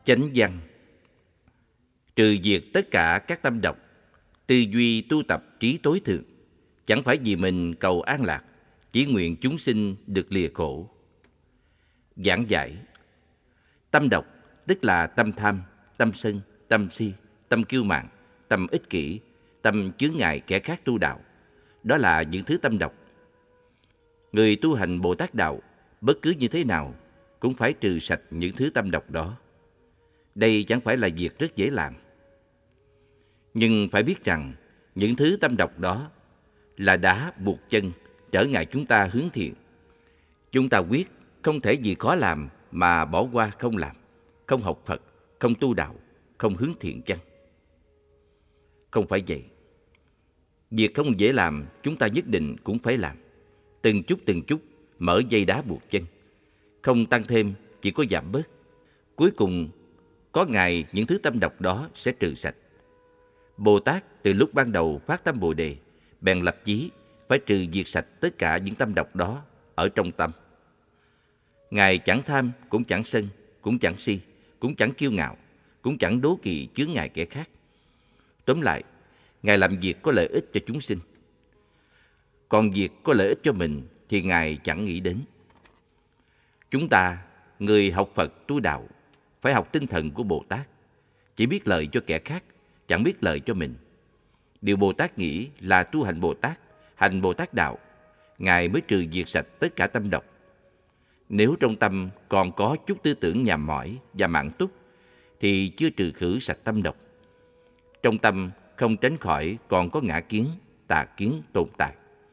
Chánh văn. Trừ diệt tất cả các tâm độc, tư duy tu tập trí tối thượng, chẳng phải vì mình cầu an lạc, chỉ nguyện chúng sinh được lìa khổ. Giảng giải. Tâm độc tức là tâm tham, tâm sân, tâm si, tâm kiêu mạn, tâm ích kỷ, tâm chướng ngại kẻ khác tu đạo. Đó là những thứ tâm độc. Người tu hành Bồ Tát đạo, bất cứ như thế nào, cũng phải trừ sạch những thứ tâm độc đó. Đây chẳng phải là việc rất dễ làm. Nhưng phải biết rằng, những thứ tâm độc đó là đá buộc chân, trở ngại chúng ta hướng thiện. Chúng ta quyết không thể vì khó làm mà bỏ qua không làm, không học Phật, không tu đạo, không hướng thiện chăng? Không phải vậy. Việc không dễ làm, chúng ta nhất định cũng phải làm. Từng chút mở dây đá buộc chân. Không tăng thêm, chỉ có giảm bớt. Cuối cùng, có ngày những thứ tâm độc đó sẽ trừ sạch. Bồ Tát từ lúc ban đầu phát tâm Bồ Đề, bèn lập chí phải trừ diệt sạch tất cả những tâm độc đó ở trong tâm. Ngài chẳng tham, cũng chẳng sân, cũng chẳng si, cũng chẳng kiêu ngạo, cũng chẳng đố kỵ chướng ngại kẻ khác. Tóm lại, Ngài làm việc có lợi ích cho chúng sinh. Còn việc có lợi ích cho mình thì Ngài chẳng nghĩ đến. Chúng ta, người học Phật tu đạo, phải học tinh thần của Bồ Tát, chỉ biết lợi cho kẻ khác, chẳng biết lợi cho mình. Điều Bồ Tát nghĩ là tu hành Bồ Tát, hành Bồ Tát đạo, Ngài mới trừ diệt sạch tất cả tâm độc. Nếu trong tâm còn có chút tư tưởng nhàm mỏi và mạn túc, thì chưa trừ khử sạch tâm độc. Trong tâm không tránh khỏi còn có ngã kiến, tà kiến tồn tại.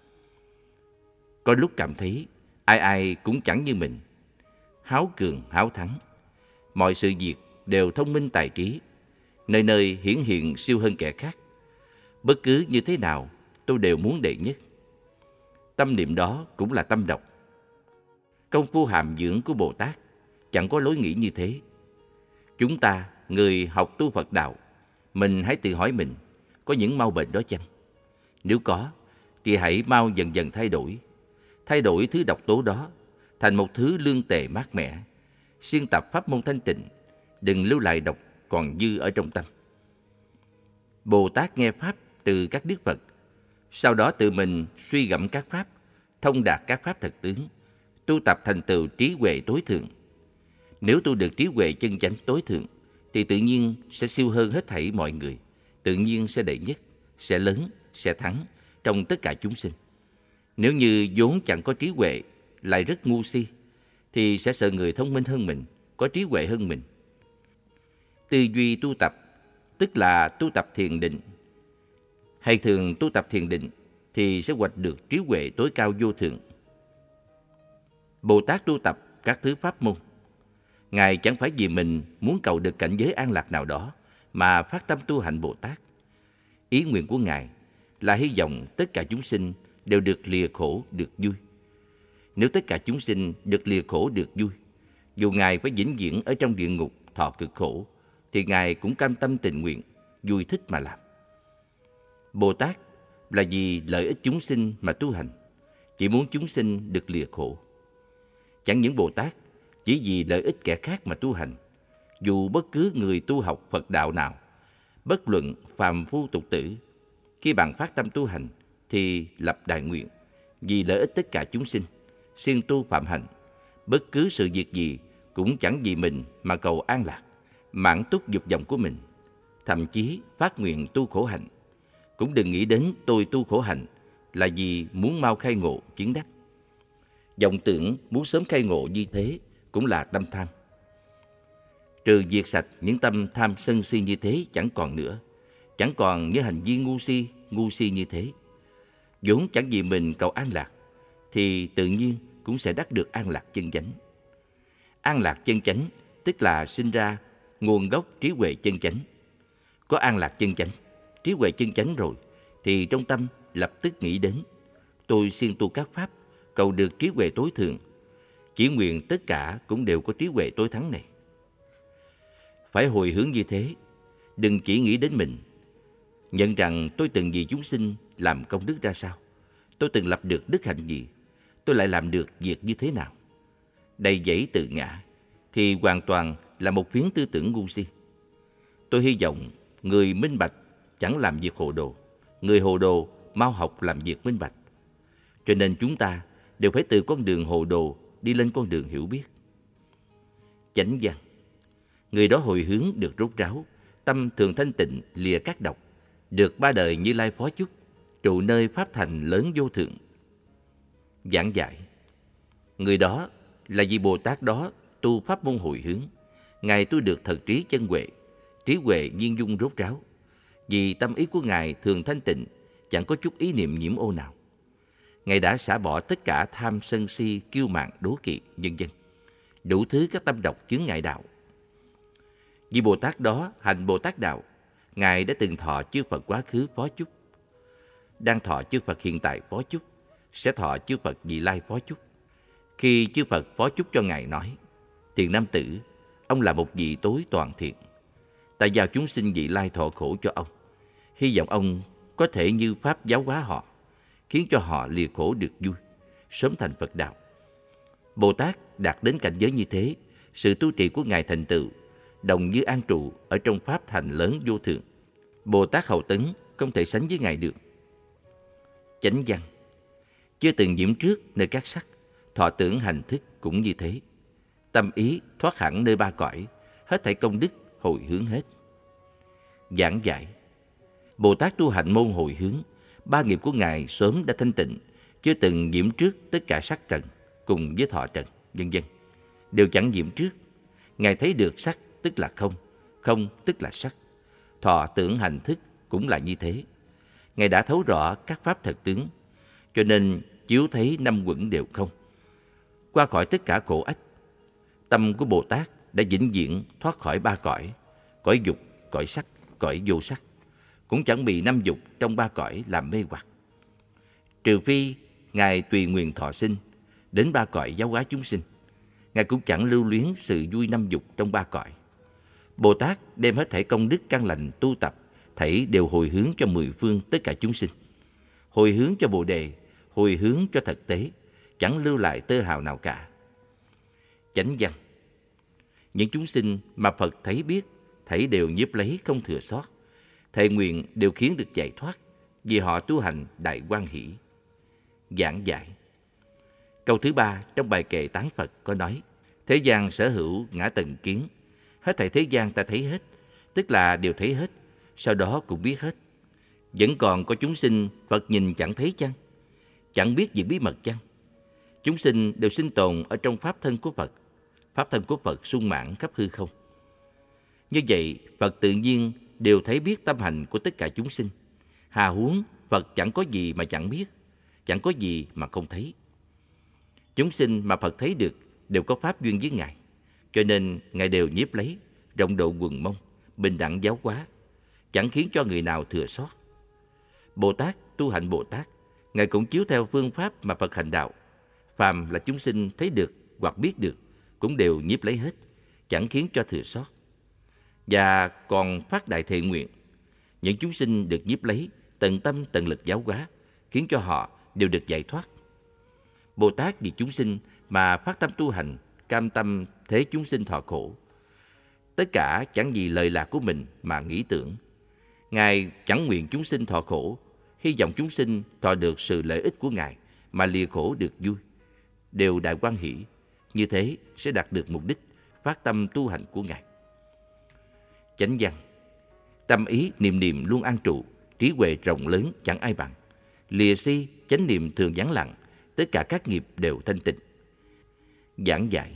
Có lúc cảm thấy ai ai cũng chẳng như mình, háo cường háo thắng, mọi sự việc đều thông minh tài trí, nơi nơi hiển hiện siêu hơn kẻ khác. Bất cứ như thế nào, tôi đều muốn đệ nhất. Tâm niệm đó cũng là tâm độc. Công phu hàm dưỡng của Bồ Tát chẳng có lối nghĩ như thế. Chúng ta, người học tu Phật đạo, mình hãy tự hỏi mình, có những mau bệnh đó chăng? Nếu có, thì hãy mau dần dần thay đổi thứ độc tố đó thành một thứ lương tề mát mẻ, siêng tập pháp môn thanh tịnh, đừng lưu lại độc còn dư ở trong tâm. Bồ Tát nghe pháp từ các đức Phật, sau đó tự mình suy gẫm các pháp, thông đạt các pháp thật tướng, tu tập thành tựu trí huệ tối thượng. Nếu tu được trí huệ chân chánh tối thượng, thì tự nhiên sẽ siêu hơn hết thảy mọi người, tự nhiên sẽ đệ nhất, sẽ lớn, sẽ thắng trong tất cả chúng sinh. Nếu như vốn chẳng có trí huệ, lại rất ngu si, thì sẽ sợ người thông minh hơn mình, có trí huệ hơn mình. Tư duy tu tập, tức là tu tập thiền định. Hay thường tu tập thiền định, thì sẽ hoạch được trí huệ tối cao vô thượng. Bồ Tát tu tập các thứ pháp môn. Ngài chẳng phải vì mình muốn cầu được cảnh giới an lạc nào đó mà phát tâm tu hành Bồ Tát. Ý nguyện của Ngài là hy vọng tất cả chúng sinh đều được lìa khổ, được vui. Nếu tất cả chúng sinh được lìa khổ, được vui, dù Ngài phải vĩnh viễn ở trong địa ngục thọ cực khổ, thì Ngài cũng cam tâm tình nguyện, vui thích mà làm. Bồ Tát là vì lợi ích chúng sinh mà tu hành, chỉ muốn chúng sinh được lìa khổ. Chẳng những Bồ Tát chỉ vì lợi ích kẻ khác mà tu hành, dù bất cứ người tu học Phật đạo nào, bất luận phàm phu tục tử, khi bạn phát tâm tu hành thì lập đại nguyện vì lợi ích tất cả chúng sinh, siêng tu phạm hạnh, bất cứ sự việc gì cũng chẳng vì mình mà cầu an lạc, mãn túc dục vọng của mình. Thậm chí phát nguyện tu khổ hạnh, cũng đừng nghĩ đến tôi tu khổ hạnh là vì muốn mau khai ngộ chứng đắc. Vọng tưởng muốn sớm khai ngộ như thế cũng là tâm tham. Trừ diệt sạch những tâm tham sân si như thế chẳng còn nữa, chẳng còn những hành vi ngu si như thế. Vốn chẳng vì mình cầu an lạc, thì tự nhiên cũng sẽ đắc được an lạc chân chánh. An lạc chân chánh tức là sinh ra nguồn gốc trí huệ chân chánh. Có an lạc chân chánh, trí huệ chân chánh rồi, thì trong tâm lập tức nghĩ đến tôi siêng tu các pháp, cầu được trí huệ tối thượng, chỉ nguyện tất cả cũng đều có trí huệ tối thắng này. Phải hồi hướng như thế, đừng chỉ nghĩ đến mình, nhận rằng tôi từng vì chúng sinh làm công đức ra sao, tôi từng lập được đức hạnh gì, tôi lại làm được việc như thế nào. Đầy dẫy tự ngã thì hoàn toàn là một phiến tư tưởng ngu si. Tôi hy vọng người minh bạch chẳng làm việc hồ đồ, người hồ đồ mau học làm việc minh bạch. Cho nên chúng ta đều phải từ con đường hồ đồ đi lên con đường hiểu biết. Chánh văn. Người đó hồi hướng được rốt ráo, tâm thường thanh tịnh lìa các độc, được ba đời Như Lai phó chúc, trụ nơi pháp thành lớn vô thượng. Giảng giải. Người đó là vị Bồ Tát đó tu pháp môn hồi hướng. Ngài tu được thật trí chân huệ, trí huệ viên dung rốt ráo. Vì tâm ý của Ngài thường thanh tịnh, chẳng có chút ý niệm nhiễm ô nào. Ngài đã xả bỏ tất cả tham sân si, kiêu mạn, đố kỵ, vân vân, đủ thứ các tâm độc chướng ngại đạo. Vị Bồ Tát đó hành Bồ Tát đạo, Ngài đã từng thọ chư Phật quá khứ phó chúc, đang thọ chư Phật hiện tại phó chúc, sẽ thọ chư Phật vị lai phó chúc. Khi chư Phật phó chúc cho Ngài nói: Tiền nam tử, ông là một vị tối toàn thiện, ta giao chúng sinh vị lai thọ khổ cho ông, hy vọng ông có thể như pháp giáo hóa họ, khiến cho họ lìa khổ được vui, sớm thành Phật đạo. Bồ Tát đạt đến cảnh giới như thế, sự tu trì của Ngài thành tựu đồng như an trụ ở trong pháp thành lớn vô thượng. Bồ Tát hậu tấn không thể sánh với Ngài được. Chánh văn. Chưa từng nhiễm trước nơi các sắc, thọ tưởng hành thức cũng như thế. Tâm ý thoát hẳn nơi ba cõi, hết thảy công đức hồi hướng hết. Giảng giải. Bồ Tát tu hành môn hồi hướng, ba nghiệp của Ngài sớm đã thanh tịnh, chưa từng nhiễm trước tất cả sắc trần cùng với thọ trần, vân vân, đều chẳng nhiễm trước. Ngài thấy được sắc tức là không, không tức là sắc. Thọ tưởng hành thức cũng là như thế. Ngài đã thấu rõ các pháp thật tướng, cho nên chiếu thấy năm uẩn đều không, qua khỏi tất cả khổ ách. Tâm của Bồ Tát đã vĩnh viễn thoát khỏi ba cõi, cõi dục, cõi sắc, cõi vô sắc, cũng chẳng bị năm dục trong ba cõi làm mê hoặc. Trừ phi Ngài tùy nguyện thọ sinh đến ba cõi giáo hóa chúng sinh, Ngài cũng chẳng lưu luyến sự vui năm dục trong ba cõi. Bồ Tát đem hết thảy công đức căn lành tu tập, thảy đều hồi hướng cho mười phương tất cả chúng sinh, hồi hướng cho Bồ Đề, hồi hướng cho thực tế, chẳng lưu lại tơ hào nào cả. Chánh văn. Những chúng sinh mà Phật thấy biết, thảy đều nhiếp lấy không thừa sót, thệ nguyện đều khiến được giải thoát, vì họ tu hành đại hoan hỷ. Giảng giải. Câu thứ 3 trong bài kệ tán Phật có nói: Thế gian sở hữu ngã tầng kiến, hết thảy thế gian ta thấy hết, tức là đều thấy hết, sau đó cũng biết hết. Vẫn còn có chúng sinh Phật nhìn chẳng thấy chăng? Chẳng biết những bí mật chăng? Chúng sinh đều sinh tồn ở trong pháp thân của Phật, pháp thân của Phật sung mãn khắp hư không. Như vậy, Phật tự nhiên đều thấy biết tâm hành của tất cả chúng sinh. Hà huống Phật chẳng có gì mà chẳng biết, chẳng có gì mà không thấy. Chúng sinh mà Phật thấy được đều có pháp duyên với Ngài, cho nên Ngài đều nhiếp lấy, rộng độ quần mông, bình đẳng giáo hóa, chẳng khiến cho người nào thừa sót. Bồ Tát tu hành Bồ Tát, Ngài cũng chiếu theo phương pháp mà Phật hành đạo. Phàm là chúng sinh thấy được hoặc biết được, cũng đều nhiếp lấy hết, chẳng khiến cho thừa sót. Và còn phát đại thệ nguyện, những chúng sinh được nhiếp lấy, tận tâm tận lực giáo hóa, khiến cho họ đều được giải thoát. Bồ Tát vì chúng sinh mà phát tâm tu hành, cam tâm thế chúng sinh thọ khổ. Tất cả chẳng vì lời lạc của mình mà nghĩ tưởng. Ngài chẳng nguyện chúng sinh thọ khổ, hy vọng chúng sinh thọ được sự lợi ích của Ngài mà lìa khổ được vui, đều đại hoan hỷ. Như thế sẽ đạt được mục đích phát tâm tu hành của Ngài. Chánh văn. Tâm ý niệm niệm luôn an trụ, trí huệ rộng lớn chẳng ai bằng. Lìa si, chánh niệm thường vắng lặng, tất cả các nghiệp đều thanh tịnh. Giảng giải.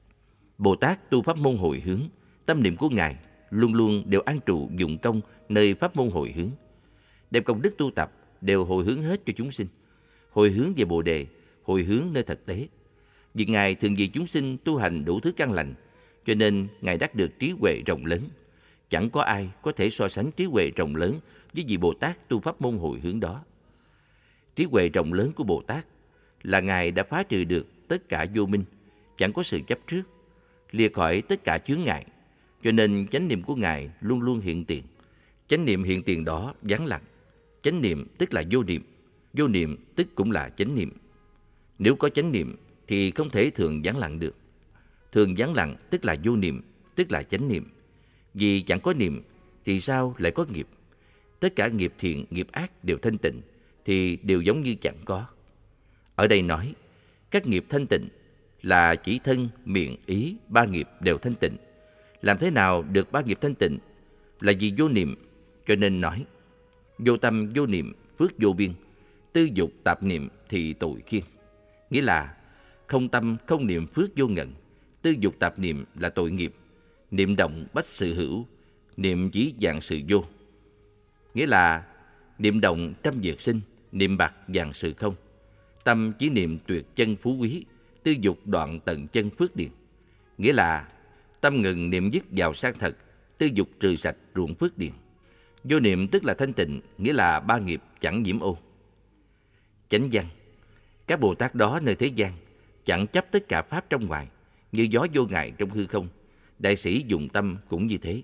Bồ Tát tu pháp môn hồi hướng, tâm niệm của Ngài luôn luôn đều an trụ dụng công nơi pháp môn hồi hướng. Đem công đức tu tập đều hồi hướng hết cho chúng sinh, hồi hướng về Bồ Đề, hồi hướng nơi thực tế. Vì Ngài thường vì chúng sinh tu hành đủ thứ căn lành, cho nên Ngài đắc được trí huệ rộng lớn. Chẳng có ai có thể so sánh trí huệ rộng lớn với vị Bồ Tát tu pháp môn hồi hướng đó. Trí huệ rộng lớn của Bồ Tát là Ngài đã phá trừ được tất cả vô minh, chẳng có sự chấp trước, lìa khỏi tất cả chướng ngại, cho nên chánh niệm của Ngài luôn luôn hiện tiền. Chánh niệm hiện tiền đó vắng lặng. Chánh niệm tức là vô niệm, vô niệm tức cũng là chánh niệm. Nếu có chánh niệm thì không thể thường vắng lặng được. Thường vắng lặng tức là vô niệm, tức là chánh niệm. Vì chẳng có niệm thì sao lại có nghiệp? Tất cả nghiệp thiện, nghiệp ác đều thanh tịnh thì đều giống như chẳng có. Ở đây nói, các nghiệp thanh tịnh là chỉ thân, miệng, ý, ba nghiệp đều thanh tịnh. Làm thế nào được ba nghiệp thanh tịnh? Là vì vô niệm, cho nên nói vô tâm, vô niệm, phước vô biên, tư dục tạp niệm thì tội khiên. Nghĩa là không tâm, không niệm, phước vô ngần. Tư dục tạp niệm là tội nghiệp. Niệm động bách sự hữu, niệm chỉ dạng sự vô. Nghĩa là niệm động trăm việc sinh, niệm bạc dạng sự không. Tâm chỉ niệm tuyệt chân phú quý, tư dục đoạn tận chân phước điền. Nghĩa là tâm ngừng niệm dứt vào sang thật, tư dục trừ sạch ruộng phước điền. Vô niệm tức là thanh tịnh, nghĩa là ba nghiệp chẳng nhiễm ô. Chánh văn. Các Bồ Tát đó nơi thế gian chẳng chấp tất cả pháp trong ngoài, như gió vô ngại trong hư không. Đại sĩ dùng tâm cũng như thế.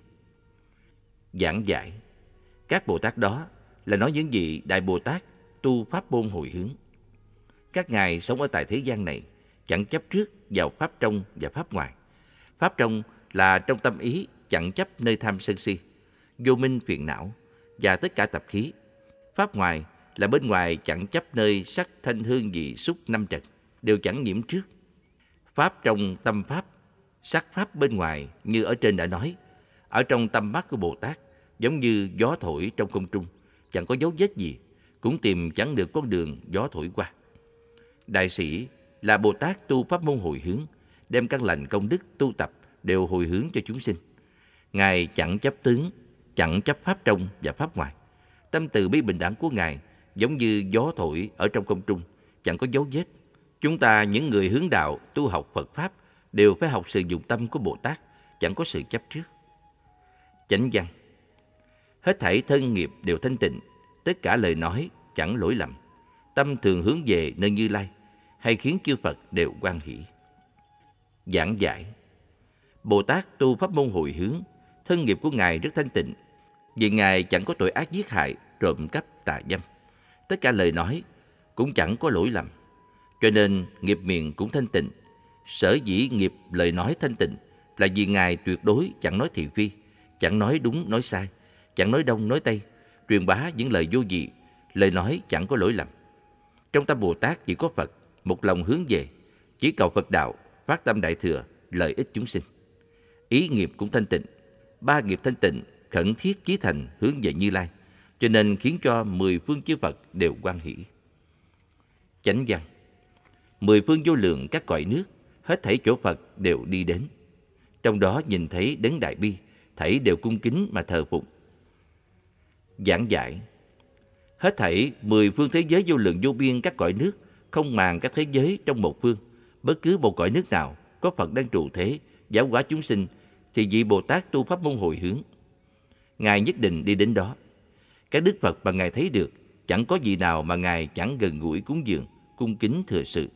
Giảng giải. Các Bồ Tát đó là nói những vị Đại Bồ Tát tu pháp môn hồi hướng. Các ngài sống ở tại thế gian này chẳng chấp trước vào pháp trong và pháp ngoài. Pháp trong là trong tâm ý chẳng chấp nơi tham sân si, vô minh phiền não và tất cả tập khí. Pháp ngoài là bên ngoài chẳng chấp nơi sắc thanh hương vị xúc năm trần, đều chẳng nhiễm trước. Pháp trong tâm pháp, sắc pháp bên ngoài như ở trên đã nói, ở trong tâm mắt của Bồ Tát giống như gió thổi trong không trung, chẳng có dấu vết gì, cũng tìm chẳng được con đường gió thổi qua. Đại sĩ là Bồ Tát tu pháp môn hồi hướng, đem căn lành công đức tu tập đều hồi hướng cho chúng sinh. Ngài chẳng chấp tướng, chẳng chấp pháp trong và pháp ngoài. Tâm từ bi bình đẳng của Ngài giống như gió thổi ở trong không trung, chẳng có dấu vết. Chúng ta những người hướng đạo tu học Phật Pháp đều phải học sự dụng tâm của Bồ Tát, chẳng có sự chấp trước. Chánh văn. Hết thảy thân nghiệp đều thanh tịnh, tất cả lời nói chẳng lỗi lầm. Tâm thường hướng về nơi Như Lai, hay khiến chư Phật đều hoan hỷ. Giảng giải. Bồ Tát tu pháp môn hồi hướng, thân nghiệp của Ngài rất thanh tịnh, vì Ngài chẳng có tội ác giết hại, trộm cắp, tà dâm. Tất cả lời nói cũng chẳng có lỗi lầm, cho nên nghiệp miệng cũng thanh tịnh. Sở dĩ nghiệp lời nói thanh tịnh là vì Ngài tuyệt đối chẳng nói thị phi, chẳng nói đúng nói sai, chẳng nói đông nói tây, truyền bá những lời vô vị, lời nói chẳng có lỗi lầm. Trong tâm Bồ Tát chỉ có Phật, một lòng hướng về, chỉ cầu Phật đạo, phát tâm đại thừa, lợi ích chúng sinh. Ý nghiệp cũng thanh tịnh, ba nghiệp thanh tịnh, khẩn thiết chí thành hướng về Như Lai, cho nên khiến cho 10 phương chư Phật đều hoan hỷ. Chánh văn. 10 phương vô lượng các cõi nước, hết thảy chỗ Phật đều đi đến. Trong đó nhìn thấy đấng Đại Bi, thảy đều cung kính mà thờ phụng. Giảng giải. Hết thảy 10 phương thế giới vô lượng vô biên các cõi nước, không màng các thế giới trong một phương, bất cứ một cõi nước nào có Phật đang trụ thế, giáo hóa chúng sinh, thì vị Bồ Tát tu pháp môn hồi hướng, Ngài nhất định đi đến đó. Các đức Phật mà Ngài thấy được, chẳng có gì nào mà Ngài chẳng gần gũi cúng dường, cung kính thừa sự.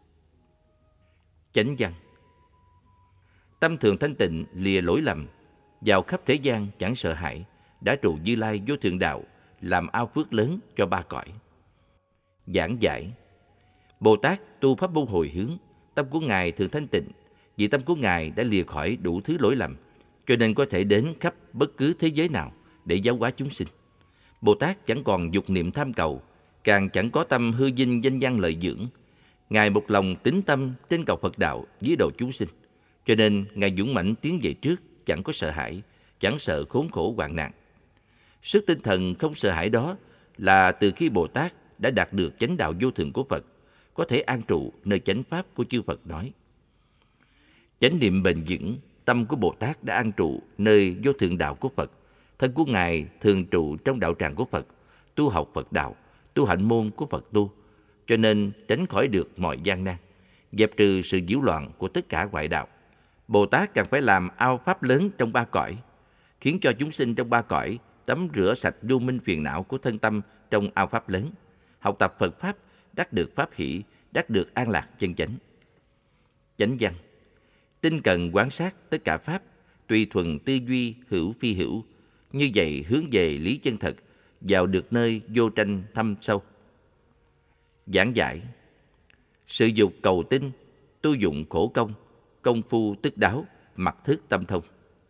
Chánh văn. Tâm thường thanh tịnh, lìa lỗi lầm, vào khắp thế gian chẳng sợ hãi, đã trụ Như Lai vô thượng đạo, làm ao phước lớn cho ba cõi. Giảng giải. Bồ Tát tu pháp môn hồi hướng, tâm của Ngài thường thanh tịnh, vì tâm của Ngài đã lìa khỏi đủ thứ lỗi lầm, cho nên có thể đến khắp bất cứ thế giới nào để giáo hóa chúng sinh. Bồ Tát chẳng còn dục niệm tham cầu, càng chẳng có tâm hư vinh danh văn lợi dưỡng. Ngài một lòng tín tâm trên cầu Phật đạo, dưới độ chúng sinh, cho nên Ngài dũng mãnh tiến về trước, chẳng có sợ hãi, chẳng sợ khốn khổ hoạn nạn. Sức tinh thần không sợ hãi đó là từ khi Bồ Tát đã đạt được chánh đạo vô thượng của Phật, có thể an trụ nơi chánh pháp của chư Phật nói. Chánh niệm bền vững, tâm của Bồ Tát đã an trụ nơi vô thượng đạo của Phật. Thân của Ngài thường trụ trong đạo tràng của Phật, tu học Phật đạo, tu hạnh môn của Phật tu, cho nên tránh khỏi được mọi gian nan, dẹp trừ sự nhiễu loạn của tất cả ngoại đạo. Bồ Tát càng phải làm ao pháp lớn trong ba cõi, khiến cho chúng sinh trong ba cõi tắm rửa sạch vô minh phiền não của thân tâm trong ao pháp lớn, học tập Phật Pháp, đắc được pháp hỷ, đắc được an lạc chân chánh. Chánh văn. Tinh cần quán sát tất cả pháp, tùy thuần tư duy hữu phi hữu, như vậy hướng về lý chân thật, vào được nơi vô tranh thâm sâu. Giảng giải. Sự dục cầu tinh, tu dụng khổ công, công phu tức đáo, mặc thức tâm thông.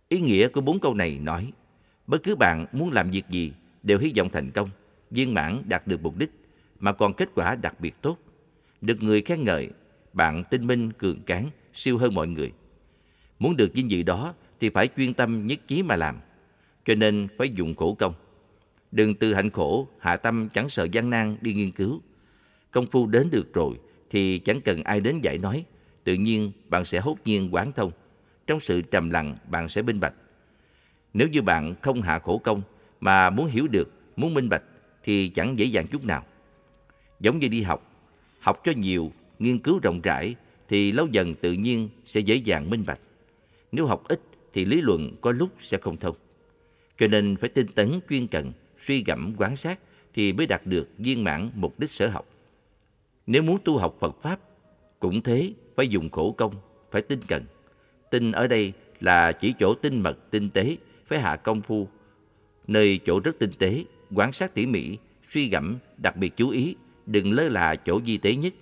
Ý nghĩa của 4 câu này nói, bất cứ bạn muốn làm việc gì đều hy vọng thành công, viên mãn, đạt được mục đích, mà còn kết quả đặc biệt tốt. Được người khen ngợi, bạn tinh minh, cường tráng, siêu hơn mọi người. Muốn được vinh dự đó thì phải chuyên tâm nhất chí mà làm, cho nên phải dùng khổ công. Đừng từ hạnh khổ, hạ tâm chẳng sợ gian nan đi nghiên cứu. Công phu đến được rồi thì chẳng cần ai đến dạy nói, tự nhiên bạn sẽ hốt nhiên quán thông. Trong sự trầm lặng bạn sẽ minh bạch. Nếu như bạn không hạ khổ công mà muốn hiểu được, muốn minh bạch thì chẳng dễ dàng chút nào. Giống như đi học, học cho nhiều, nghiên cứu rộng rãi thì lâu dần tự nhiên sẽ dễ dàng minh bạch. Nếu học ít thì lý luận có lúc sẽ không thông. Cho nên phải tinh tấn chuyên cần, suy gẫm quan sát thì mới đạt được viên mãn mục đích sở học. Nếu muốn tu học Phật Pháp, cũng thế, phải dùng khổ công, phải tinh cần. Tinh ở đây là chỉ chỗ tinh mật, tinh tế, phải hạ công phu. Nơi chỗ rất tinh tế, quan sát tỉ mỉ, suy gẫm, đặc biệt chú ý, đừng lơ là chỗ vi tế nhất.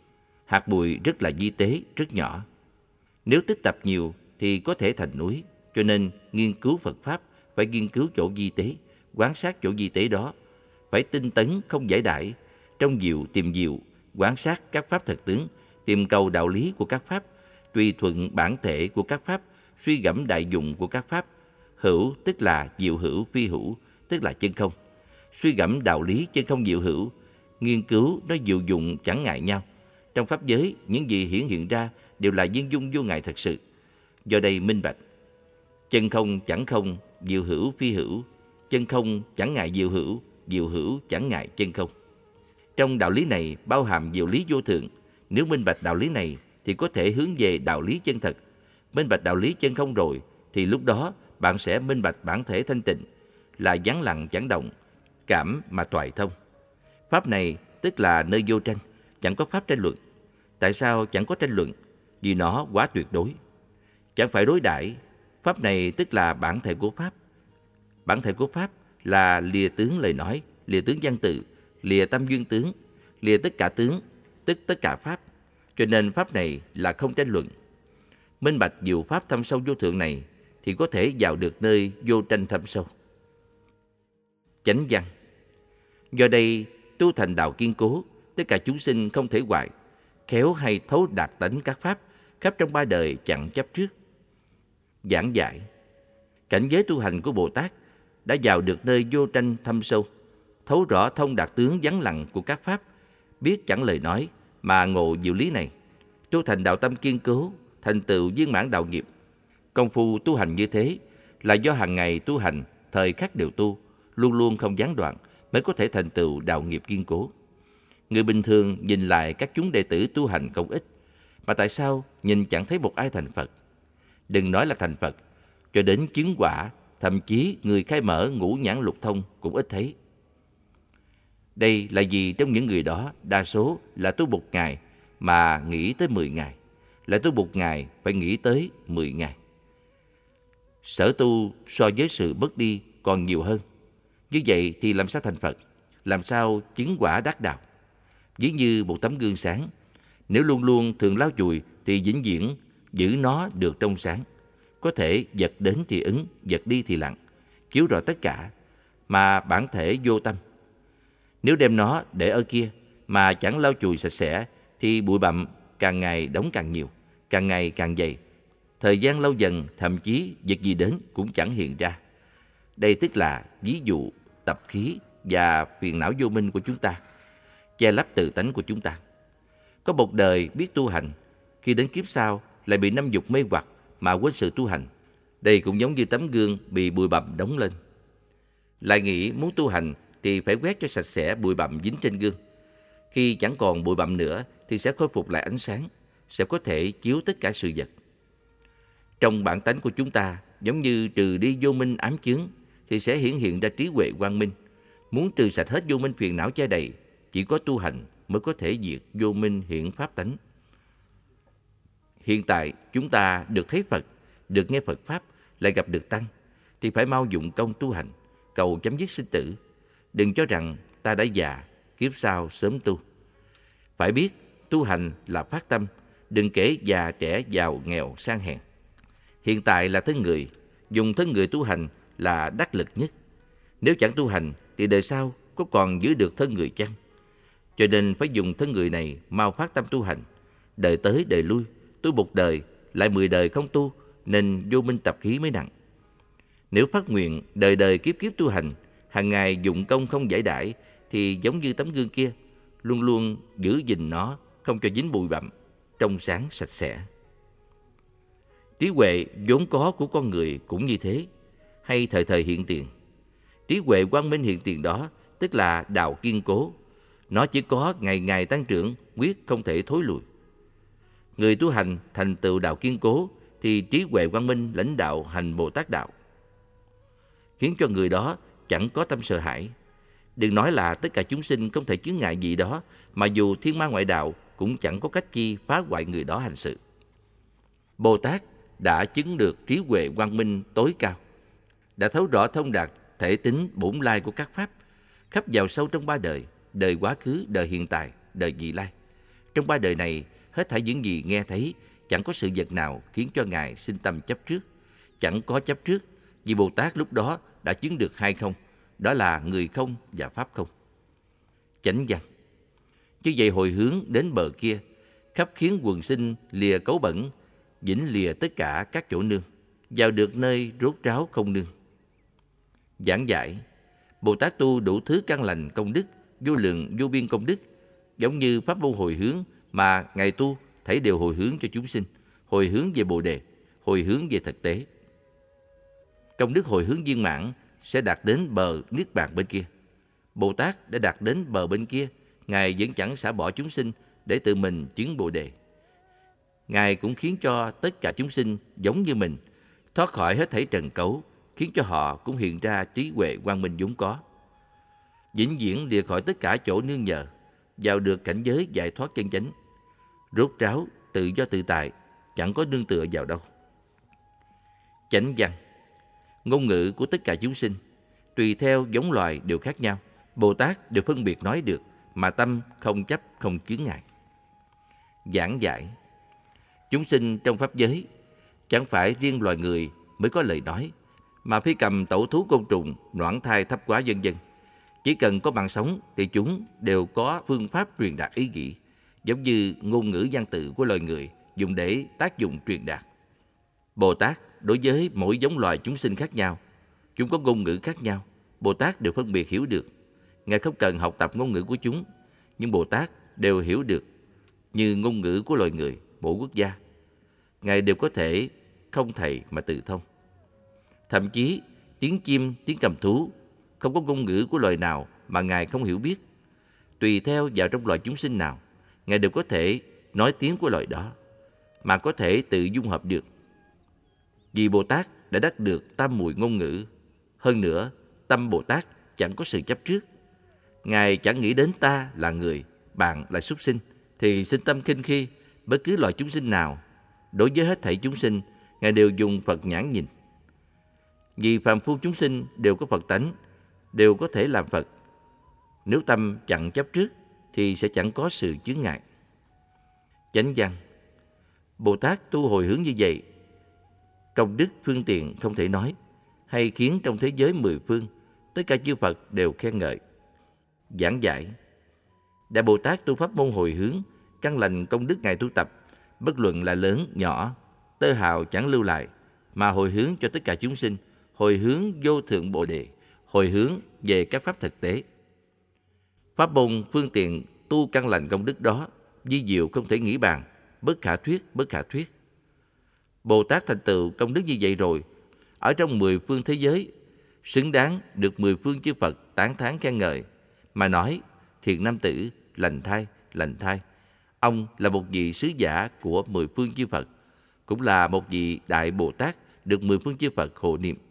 Hạt bụi rất là vi tế, rất nhỏ. Nếu tích tập nhiều thì có thể thành núi, cho nên nghiên cứu Phật Pháp phải nghiên cứu chỗ vi tế, quan sát chỗ vi tế đó, phải tinh tấn không giải đãi, trong diệu tìm diệu, quan sát các pháp thật tướng, tìm cầu đạo lý của các pháp, tùy thuận bản thể của các pháp, suy gẫm đại dụng của các pháp. Hữu tức là diệu hữu, phi hữu tức là chân không. Suy gẫm đạo lý chân không diệu hữu, nghiên cứu nó diệu dụng chẳng ngại nhau. Trong pháp giới, những gì hiển hiện ra đều là viên dung vô ngại thật sự. Do đây minh bạch, chân không chẳng không, diệu hữu phi hữu, chân không chẳng ngại diệu hữu chẳng ngại chân không. Trong đạo lý này bao hàm diệu lý vô thượng. Nếu minh bạch đạo lý này thì có thể hướng về đạo lý chân thật. Minh bạch đạo lý chân không rồi thì lúc đó bạn sẽ minh bạch bản thể thanh tịnh, là vắng lặng chẳng động, cảm mà toại thông. Pháp này tức là nơi vô tranh, chẳng có pháp tranh luận. Tại sao chẳng có tranh luận? Vì nó quá tuyệt đối, chẳng phải đối đãi. Pháp này tức là bản thể của Pháp. Bản thể của Pháp là lìa tướng lời nói, lìa tướng văn tự, lìa tâm duyên tướng, lìa tất cả tướng, tức tất cả Pháp. Cho nên Pháp này là không tranh luận. Minh bạch diệu Pháp thâm sâu vô thượng này thì có thể vào được nơi vô tranh thâm sâu. Chánh văn. Do đây tu thành đạo kiên cố, tất cả chúng sinh không thể hoại, khéo hay thấu đạt tánh các pháp, khắp trong ba đời chẳng chấp trước. Giảng giải. Cảnh giới tu hành của Bồ Tát đã vào được nơi vô tranh thâm sâu, thấu rõ thông đạt tướng vắng lặng của các pháp, biết chẳng lời nói mà ngộ diệu lý này, tu thành đạo tâm kiên cố, thành tựu viên mãn đạo nghiệp. Công phu tu hành như thế là do hàng ngày tu hành, thời khắc đều tu, luôn luôn không gián đoạn, mới có thể thành tựu đạo nghiệp kiên cố. Người bình thường nhìn lại các chúng đệ tử tu hành không ít, mà tại sao nhìn chẳng thấy một ai thành Phật? Đừng nói là thành Phật, cho đến chứng quả, thậm chí người khai mở ngũ nhãn lục thông cũng ít thấy. Đây là vì trong những người đó đa số là tu 1 ngày mà nghĩ tới 10 ngày, lại tu 1 ngày phải nghĩ tới 10 ngày. Sở tu so với sự mất đi còn nhiều hơn. Như vậy thì làm sao thành Phật? Làm sao chứng quả đắc đạo? Ví như một tấm gương sáng, nếu luôn luôn thường lau chùi thì vĩnh viễn giữ nó được trong sáng. Có thể vật đến thì ứng, vật đi thì lặng, chiếu rõ tất cả, mà bản thể vô tâm. Nếu đem nó để ở kia mà chẳng lau chùi sạch sẽ thì bụi bặm càng ngày đóng càng nhiều, càng ngày càng dày. Thời gian lâu dần thậm chí vật gì đến cũng chẳng hiện ra. Đây tức là ví dụ tập khí và phiền não vô minh của chúng ta, che lấp tự tánh của chúng ta. Có một đời biết tu hành, khi đến kiếp sau lại bị 5 dục mê hoặc mà quên sự tu hành. Đây cũng giống như tấm gương bị bụi bặm đóng lên. Lại nghĩ muốn tu hành thì phải quét cho sạch sẽ bụi bặm dính trên gương. Khi chẳng còn bụi bặm nữa thì sẽ khôi phục lại ánh sáng, sẽ có thể chiếu tất cả sự vật. Trong bản tánh của chúng ta, giống như trừ đi vô minh ám chướng thì sẽ hiển hiện ra trí huệ quang minh. Muốn trừ sạch hết vô minh phiền não che đầy, chỉ có tu hành mới có thể diệt vô minh hiện pháp tánh. Hiện tại chúng ta được thấy Phật, được nghe Phật Pháp, lại gặp được Tăng, thì phải mau dụng công tu hành, cầu chấm dứt sinh tử. Đừng cho rằng ta đã già, kiếp sau sớm tu. Phải biết tu hành là phát tâm, đừng kể già trẻ giàu nghèo sang hèn. Hiện tại là thân người, dùng thân người tu hành là đắc lực nhất. Nếu chẳng tu hành thì đời sau có còn giữ được thân người chăng? Cho nên phải dùng thân người này mau phát tâm tu hành. Đời tới đời lui, tu một đời, lại 10 đời không tu, nên vô minh tập khí mới nặng. Nếu phát nguyện đời đời kiếp kiếp tu hành, hàng ngày dụng công không giải đãi, thì giống như tấm gương kia, luôn luôn giữ gìn nó, không cho dính bụi bặm, trong sáng sạch sẽ. Trí huệ vốn có của con người cũng như thế, hay thời thời hiện tiền. Trí huệ quang minh hiện tiền đó, tức là đạo kiên cố. Nó chỉ có ngày ngày tăng trưởng, quyết không thể thối lùi. Người tu hành thành tựu đạo kiên cố, thì trí huệ quang minh lãnh đạo hành Bồ Tát đạo, khiến cho người đó chẳng có tâm sợ hãi. Đừng nói là tất cả chúng sinh không thể chướng ngại gì đó, mà dù thiên ma ngoại đạo cũng chẳng có cách chi phá hoại người đó hành sự. Bồ Tát đã chứng được trí huệ quang minh tối cao, đã thấu rõ thông đạt thể tính bổn lai của các pháp, khắp vào sâu trong 3 đời, đời quá khứ, đời hiện tại, đời vị lai. Trong 3 đời này, hết thảy những gì nghe thấy, chẳng có sự vật nào khiến cho Ngài sinh tâm chấp trước. Chẳng có chấp trước, vì Bồ Tát lúc đó đã chứng được 2 không, đó là người không và pháp không. Chánh văn. Chứ vậy hồi hướng đến bờ kia, khắp khiến quần sinh lìa cấu bẩn, vĩnh lìa tất cả các chỗ nương, vào được nơi rốt ráo không nương. Giảng giải. Bồ Tát tu đủ thứ căn lành công đức, vô lượng vô biên công đức, giống như pháp môn hồi hướng mà Ngài tu thấy đều hồi hướng cho chúng sinh, hồi hướng về Bồ Đề, hồi hướng về thực tế. Công đức hồi hướng viên mãn sẽ đạt đến bờ niết bàn bên kia. Bồ Tát đã đạt đến bờ bên kia, Ngài vẫn chẳng xả bỏ chúng sinh để tự mình chứng Bồ Đề. Ngài cũng khiến cho tất cả chúng sinh giống như mình, thoát khỏi hết thảy trần cấu, khiến cho họ cũng hiện ra trí huệ quang minh vốn có, vĩnh viễn lìa khỏi tất cả chỗ nương nhờ, vào được cảnh giới giải thoát chân chánh, rốt ráo tự do tự tại, chẳng có nương tựa vào đâu. Chánh văn. Ngôn ngữ của tất cả chúng sinh, tùy theo giống loài đều khác nhau, Bồ Tát đều phân biệt nói được, mà tâm không chấp không chướng ngại. Giảng giải. Chúng sinh trong pháp giới, chẳng phải riêng loài người mới có lời nói, mà phi cầm, tẩu thú, côn trùng, noãn thai, thấp quá vân vân. Chỉ cần có mạng sống thì chúng đều có phương pháp truyền đạt ý nghĩ, giống như ngôn ngữ văn tự của loài người dùng để tác dụng truyền đạt. Bồ Tát đối với mỗi giống loài chúng sinh khác nhau, chúng có ngôn ngữ khác nhau, Bồ Tát đều phân biệt hiểu được. Ngài không cần học tập ngôn ngữ của chúng, nhưng Bồ Tát đều hiểu được, như ngôn ngữ của loài người, mỗi quốc gia. Ngài đều có thể không thầy mà tự thông. Thậm chí tiếng chim, tiếng cầm thú, không có ngôn ngữ của loài nào mà Ngài không hiểu biết. Tùy theo vào trong loài chúng sinh nào, Ngài đều có thể nói tiếng của loài đó, mà có thể tự dung hợp được. Vì Bồ Tát đã đắc được tam muội ngôn ngữ. Hơn nữa, tâm Bồ Tát chẳng có sự chấp trước. Ngài chẳng nghĩ đến ta là người, bạn là súc sinh, thì sinh tâm khinh khi bất cứ loài chúng sinh nào. Đối với hết thảy chúng sinh, Ngài đều dùng Phật nhãn nhìn. Vì phàm phu chúng sinh đều có Phật tánh, đều có thể làm Phật. Nếu tâm chẳng chấp trước, thì sẽ chẳng có sự chướng ngại. Chánh văn. Bồ Tát tu hồi hướng như vậy, công đức phương tiện không thể nói, hay khiến trong thế giới 10 phương, tất cả chư Phật đều khen ngợi. Giảng giải. Đại Bồ Tát tu pháp môn hồi hướng, căn lành công đức Ngài tu tập, bất luận là lớn, nhỏ, tơ hào chẳng lưu lại, mà hồi hướng cho tất cả chúng sinh, hồi hướng vô thượng Bồ Đề, hồi hướng về các pháp thực tế. Pháp môn phương tiện tu căn lành công đức đó, vi diệu không thể nghĩ bàn, bất khả thuyết, bất khả thuyết. Bồ Tát thành tựu công đức như vậy rồi, ở trong 10 phương thế giới, xứng đáng được 10 phương chư Phật tán thán khen ngợi, mà nói: thiện nam tử, lành thai, lành thai. Ông là một vị sứ giả của 10 phương chư Phật, cũng là một vị Đại Bồ Tát được 10 phương chư Phật hộ niệm.